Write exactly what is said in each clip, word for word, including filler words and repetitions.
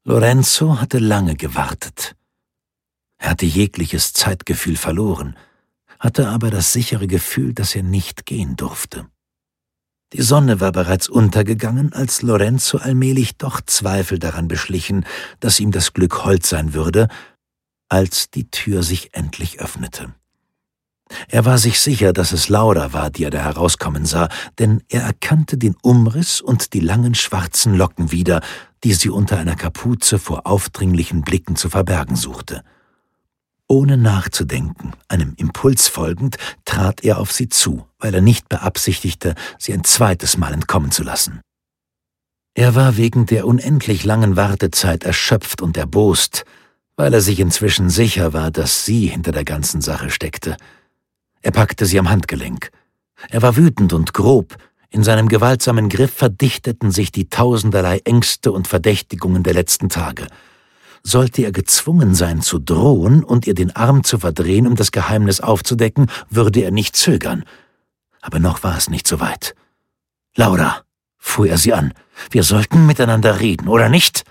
Lorenzo hatte lange gewartet. Er hatte jegliches Zeitgefühl verloren, hatte aber das sichere Gefühl, dass er nicht gehen durfte. Die Sonne war bereits untergegangen, als Lorenzo allmählich doch Zweifel daran beschlichen, dass ihm das Glück hold sein würde, als die Tür sich endlich öffnete. Er war sich sicher, dass es Laura war, die er da herauskommen sah, denn er erkannte den Umriss und die langen schwarzen Locken wieder, die sie unter einer Kapuze vor aufdringlichen Blicken zu verbergen suchte. Ohne nachzudenken, einem Impuls folgend, trat er auf sie zu, weil er nicht beabsichtigte, sie ein zweites Mal entkommen zu lassen. Er war wegen der unendlich langen Wartezeit erschöpft und erbost, weil er sich inzwischen sicher war, dass sie hinter der ganzen Sache steckte. Er packte sie am Handgelenk. Er war wütend und grob. In seinem gewaltsamen Griff verdichteten sich die tausenderlei Ängste und Verdächtigungen der letzten Tage. Sollte er gezwungen sein zu drohen und ihr den Arm zu verdrehen, um das Geheimnis aufzudecken, würde er nicht zögern. Aber noch war es nicht so weit. »Laura«, fuhr er sie an, »wir sollten miteinander reden, oder nicht?«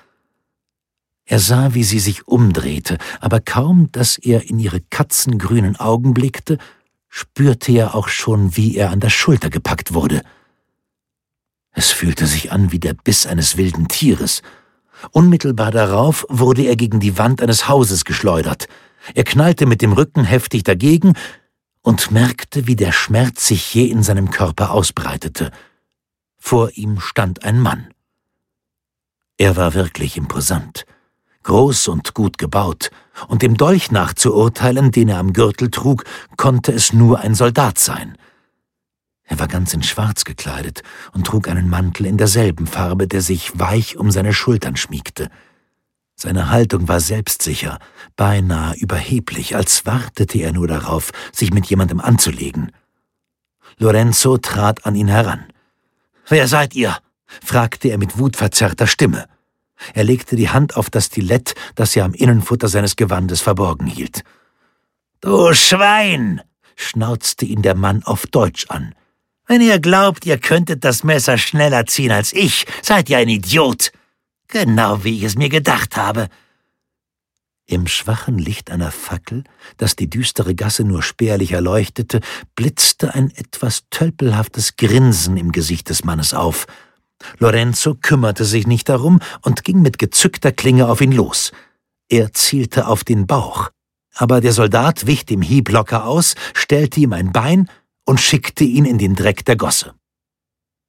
Er sah, wie sie sich umdrehte, aber kaum, dass er in ihre katzengrünen Augen blickte, spürte er auch schon, wie er an der Schulter gepackt wurde. Es fühlte sich an wie der Biss eines wilden Tieres. Unmittelbar darauf wurde er gegen die Wand eines Hauses geschleudert. Er knallte mit dem Rücken heftig dagegen und merkte, wie der Schmerz sich jäh in seinem Körper ausbreitete. Vor ihm stand ein Mann. Er war wirklich imposant, groß und gut gebaut, und dem Dolch nach zu urteilen, den er am Gürtel trug, konnte es nur ein Soldat sein. Er war ganz in Schwarz gekleidet und trug einen Mantel in derselben Farbe, der sich weich um seine Schultern schmiegte. Seine Haltung war selbstsicher, beinahe überheblich, als wartete er nur darauf, sich mit jemandem anzulegen. Lorenzo trat an ihn heran. »Wer seid ihr?« fragte er mit wutverzerrter Stimme. Er legte die Hand auf das Stilett, das er am Innenfutter seines Gewandes verborgen hielt. »Du Schwein«, schnauzte ihn der Mann auf Deutsch an. »Wenn ihr glaubt, ihr könntet das Messer schneller ziehen als ich, seid ihr ein Idiot. Genau wie ich es mir gedacht habe.« Im schwachen Licht einer Fackel, das die düstere Gasse nur spärlich erleuchtete, blitzte ein etwas tölpelhaftes Grinsen im Gesicht des Mannes auf. Lorenzo kümmerte sich nicht darum und ging mit gezückter Klinge auf ihn los. Er zielte auf den Bauch, aber der Soldat wich dem Hieb locker aus, stellte ihm ein Bein und schickte ihn in den Dreck der Gosse.